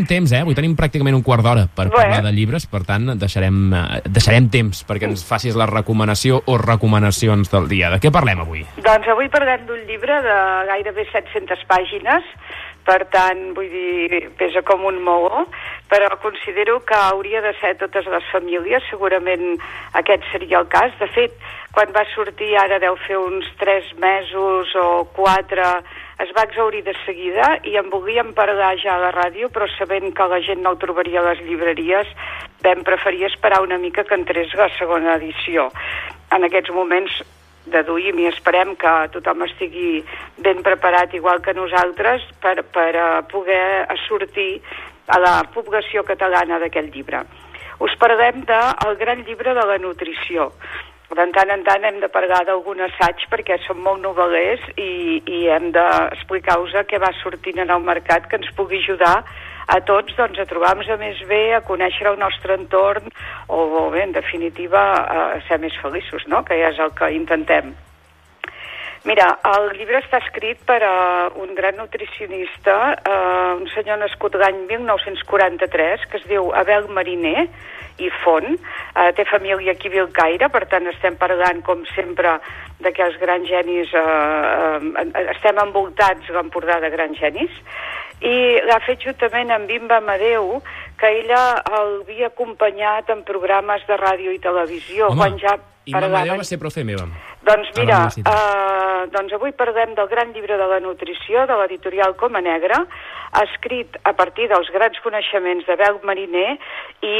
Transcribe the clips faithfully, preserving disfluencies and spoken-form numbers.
tenim temps, eh? Avui tenim pràcticament un quart d'hora per Bé. parlar de llibres, per tant, deixarem, eh, deixarem temps perquè ens facis la recomanació o recomanacions del dia. De què parlem avui? Doncs avui parlem d'un llibre de gairebé set-centes pàgines, per tant, vull dir, pesa com un maó, però considero que hauria de ser totes les famílies, segurament aquest seria el cas. De fet, quan va sortir, ara deu fer uns tres mesos o quatre, es va exhaurir de seguida i en volíem parlar ja a la ràdio, però sabent que la gent no el trobaria a les llibreries, vam preferir esperar una mica que entrés la segona edició. En aquests moments deduïm i esperem que tothom estigui ben preparat, igual que nosaltres, per, per uh, poder sortir a la població catalana d'aquest llibre. Us parlem del gran llibre de la nutrició. De tant en tant hem de parlar d'algun assaig perquè som molt novel·lers i, i hem d'explicar-vos què va sortint en el mercat que ens pugui ajudar a tots doncs, a trobar-nos més bé, a conèixer el nostre entorn o, o bé, en definitiva, a ser més feliços, no? Que ja és el que intentem. Mira, el llibre està escrit per uh, un gran nutricionista, uh, un senyor nascut l'any mil nou-cents quaranta-tres, que es diu Abel Mariner i Font. Uh, té família aquí a Vilcaire, per tant estem parlant, com sempre, de que els grans genis, uh, uh, estem envoltats l'Empordà de grans genis, i l'ha fet juntament amb Imma Amadeu, que ella l'havia acompanyat en programes de ràdio i televisió. Home, quan ja Imma Amadeu va ser profe meva. Doncs mira, uh, doncs avui parlem del gran llibre de la nutrició de l'editorial Coma Negra, escrit a partir dels grans coneixements d'Abel Mariner i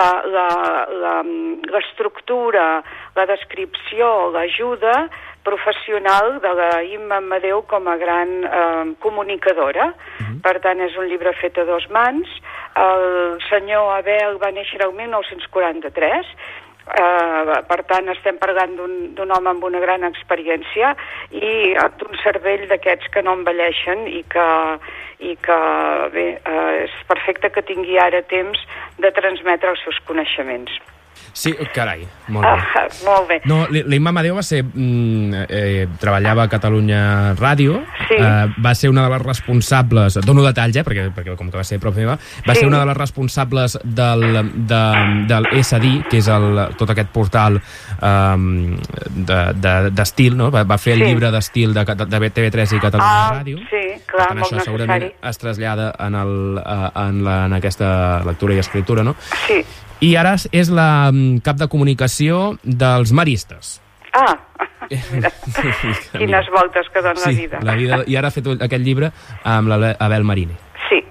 l'estructura, la descripció, l'ajuda professional de la Imma Amadeu com a gran eh, comunicadora. Uh-huh. Per tant, és un llibre fet a dos mans. El senyor Abel va néixer el mil nou-cents quaranta-tres, Uh, per tant estem parlant d'un home amb una gran experiència i d'un cervell d'aquests que no envelleixen i que, i que bé, uh, és perfecte que tingui ara temps de transmetre els seus coneixements. Sí, carai, molt bé. Ah, molt bé. No, l'Imma Amadeu va ser... Mm, eh, treballava a Catalunya Ràdio, sí. eh, va ser una de les responsables... Dono detalls, eh, perquè, perquè com que va ser profe meva, va sí. ser una de les responsables del, de, del S D, que és el, tot aquest portal um, d'estil, de, no? Va, va fer el sí. llibre d'estil de, de T V tres i Catalunya ah, Ràdio. Sí, clar, tant, molt això necessari. Segurament es trasllada en, el, en, la, en aquesta lectura i escriptura, no? Sí. I ara és la cap de comunicació dels maristes. Ah, mira, quines voltes que dona sí, la vida. la vida. I ara ha fet aquest llibre amb l'Abel Mariner. Sí.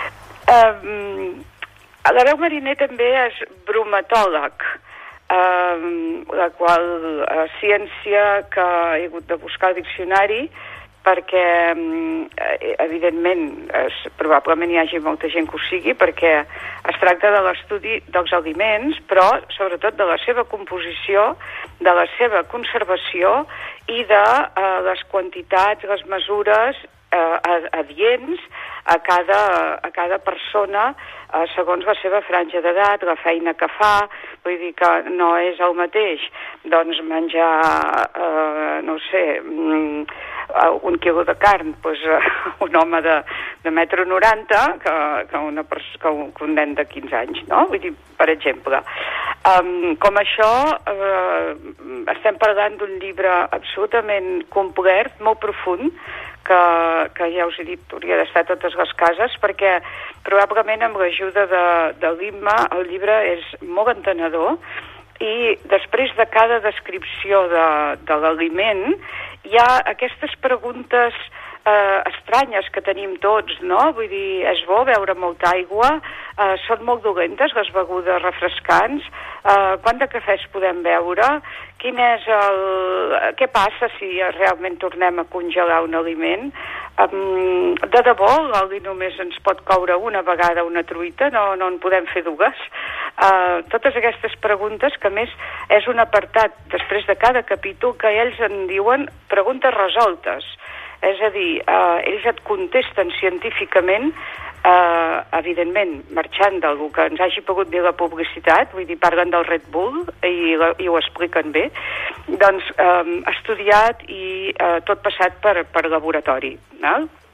Um, L'Abel Mariner també és bromatòleg, um, la qual uh, ciència que he hagut de buscar al diccionari perquè, evidentment, es, probablement hi hagi molta gent que ho sigui, perquè es tracta de l'estudi dels aliments, però sobretot de la seva composició, de la seva conservació i de eh, les quantitats, les mesures eh, adients a cada, a cada persona eh, segons la seva franja d'edat, la feina que fa. Vull dir que no és el mateix doncs menjar, eh, no sé, un quilo de carn, doncs, un home de, de metro noranta que, que, una que, un, que un nen de quinze anys, no? Vull dir, per exemple. Um, com això, eh, estem parlant d'un llibre absolutament complet, molt profund, que, que ja us he dit, hauria d'estar a totes les cases, perquè probablement amb l'ajuda de, de l'Imma el llibre és molt entenedor i després de cada descripció de, de l'aliment hi ha aquestes preguntes eh, estranyes que tenim tots, no? Vull dir, és bo beure molta aigua, eh, són molt dolentes les begudes refrescants, eh, quant de cafès podem beure, quin és el... què passa si realment tornem a congelar un aliment? Um, de debò, l'oli només ens pot coure una vegada una truita, no, no en podem fer dues. Uh, totes aquestes preguntes, que a més és un apartat després de cada capítol que ells en diuen preguntes resoltes. És a dir, uh, ells et contesten científicament, uh, evidentment, marxant d'algú que ens hagi pogut dir la publicitat, vull dir, parlen del Red Bull i, la, i ho expliquen bé, doncs um, estudiat i uh, tot passat per, per laboratori, no?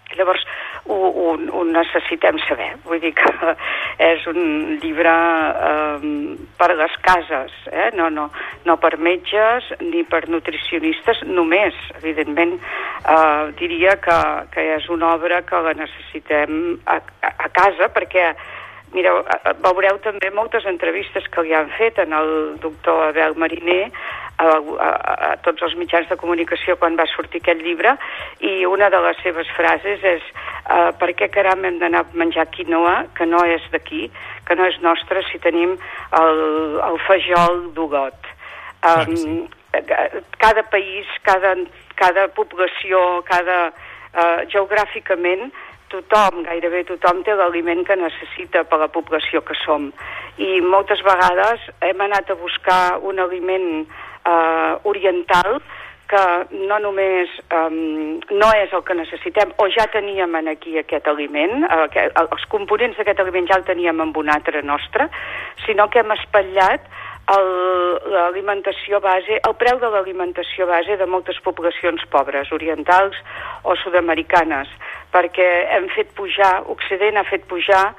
Llavors, ho, ho, ho necessitem saber. Vull dir que és un llibre eh, per les cases, eh? no, no, no per metges ni per nutricionistes només. Evidentment, eh, diria que, que és una obra que la necessitem a, a, a casa, perquè mireu, veureu també moltes entrevistes que li han fet en el doctor Abel Mariner a, a, a tots els mitjans de comunicació quan va sortir aquest llibre, i una de les seves frases és uh, per què caram hem d'anar a menjar quinoa que no és d'aquí, que no és nostre, si tenim el, el fajol d'Olot. Um, sí. Cada país, cada, cada població, cada uh, geogràficament tothom, gairebé tothom té l'aliment que necessita per la població que som, i moltes vegades hem anat a buscar un aliment eh, oriental que no només um, no és el que necessitem, o ja teníem aquí aquest aliment, eh, que, els components d'aquest aliment ja el teníem en un altre nostre, sinó que hem espatllat l'alimentació base, el preu de l'alimentació base de moltes poblacions pobres, orientals o sud-americanes, perquè hem fet pujar, Occident ha fet pujar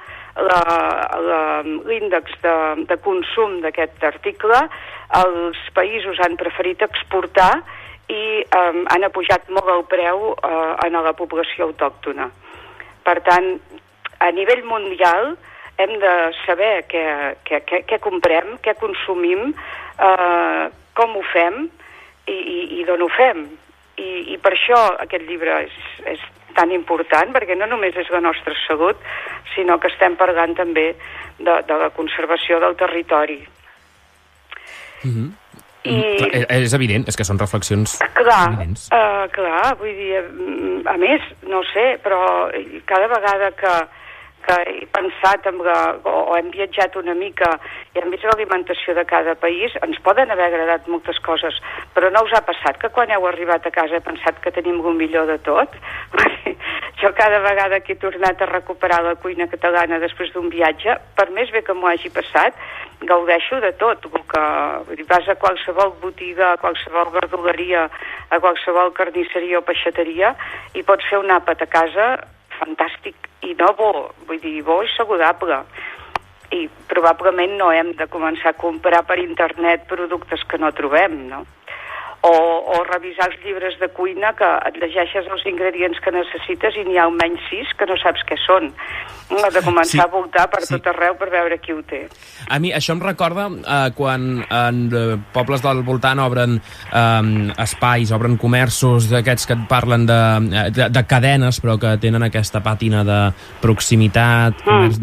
l'índex de, de consum d'aquest article, els països han preferit exportar i um, han apujat molt el preu uh, en la població autòctona. Per tant, a nivell mundial hem de saber què, què, què, què comprem, què consumim, eh, com ho fem i, i, i d'on ho fem. I, I per això aquest llibre és, és tan important, perquè no només és la nostra salut, sinó que estem parlant també de, de la conservació del territori. Mm-hmm. I... Clar, és evident, és que són reflexions clar, evidents. Uh, clar, vull dir, a més, no sé, però cada vegada que que he pensat amb la, o hem viatjat una mica i hem vist l'alimentació de cada país, ens poden haver agradat moltes coses, però no us ha passat que quan heu arribat a casa he pensat que tenim el millor de tot? Jo cada vegada que he tornat a recuperar la cuina catalana després d'un viatge, per més bé que m'ho hagi passat, gaudeixo de tot. Que, vull dir, vas a qualsevol botiga, a qualsevol verduleria, a qualsevol carnisseria o peixateria i pots fer un àpat a casa fantàstic i no bo, vull dir, bo i saludable. I probablement no hem de començar a comprar per internet productes que no trobem, no? O, o revisar els llibres de cuina que et llegeixes els ingredients que necessites i n'hi ha almenys sis que no saps què són. Has de començar sí, a voltar per sí. tot arreu per veure qui ho té. A mi això em recorda eh, quan en eh, pobles del voltant obren eh, espais, obren comerços d'aquests que et parlen de, de, de cadenes, però que tenen aquesta pàtina de proximitat, mm. comerç